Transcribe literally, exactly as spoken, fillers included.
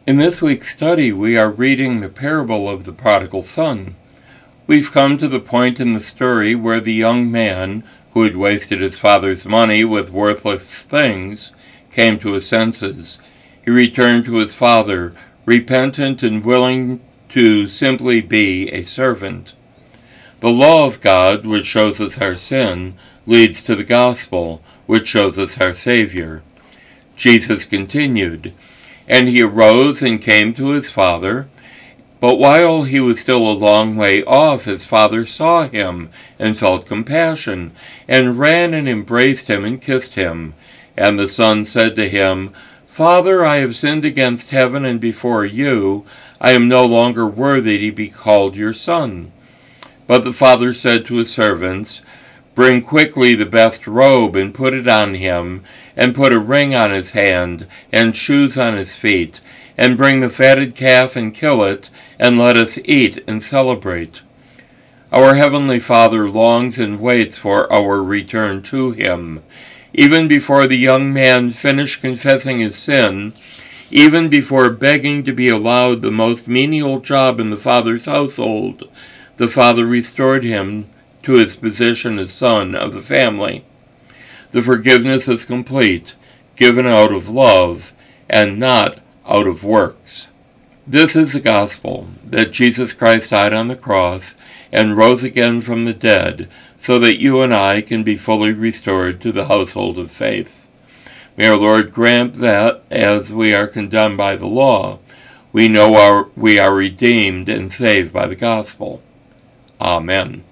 In this week's study, we are reading the parable of the prodigal son. We've come to the point in the story where the young man, who had wasted his father's money with worthless things, came to his senses. He returned to his father, repentant and willing to simply be a servant. The law of God, which shows us our sin, leads to the gospel, which shows us our Savior. Jesus continued, "And he arose and came to his father. But while he was still a long way off, his father saw him and felt compassion, and ran and embraced him and kissed him. And the son said to him, 'Father, I have sinned against heaven and before you. I am no longer worthy to be called your son.' But the father said to his servants, 'Bring quickly the best robe and put it on him, and put a ring on his hand and shoes on his feet, and bring the fatted calf and kill it, and let us eat and celebrate.'" Our Heavenly Father longs and waits for our return to Him. Even before the young man finished confessing his sin, even before begging to be allowed the most menial job in the Father's household, the Father restored him to his position as son of the family. The forgiveness is complete, given out of love, and not out of works. This is the gospel, that Jesus Christ died on the cross and rose again from the dead, so that you and I can be fully restored to the household of faith. May our Lord grant that, as we are condemned by the law, we know our, we are redeemed and saved by the gospel. Amen.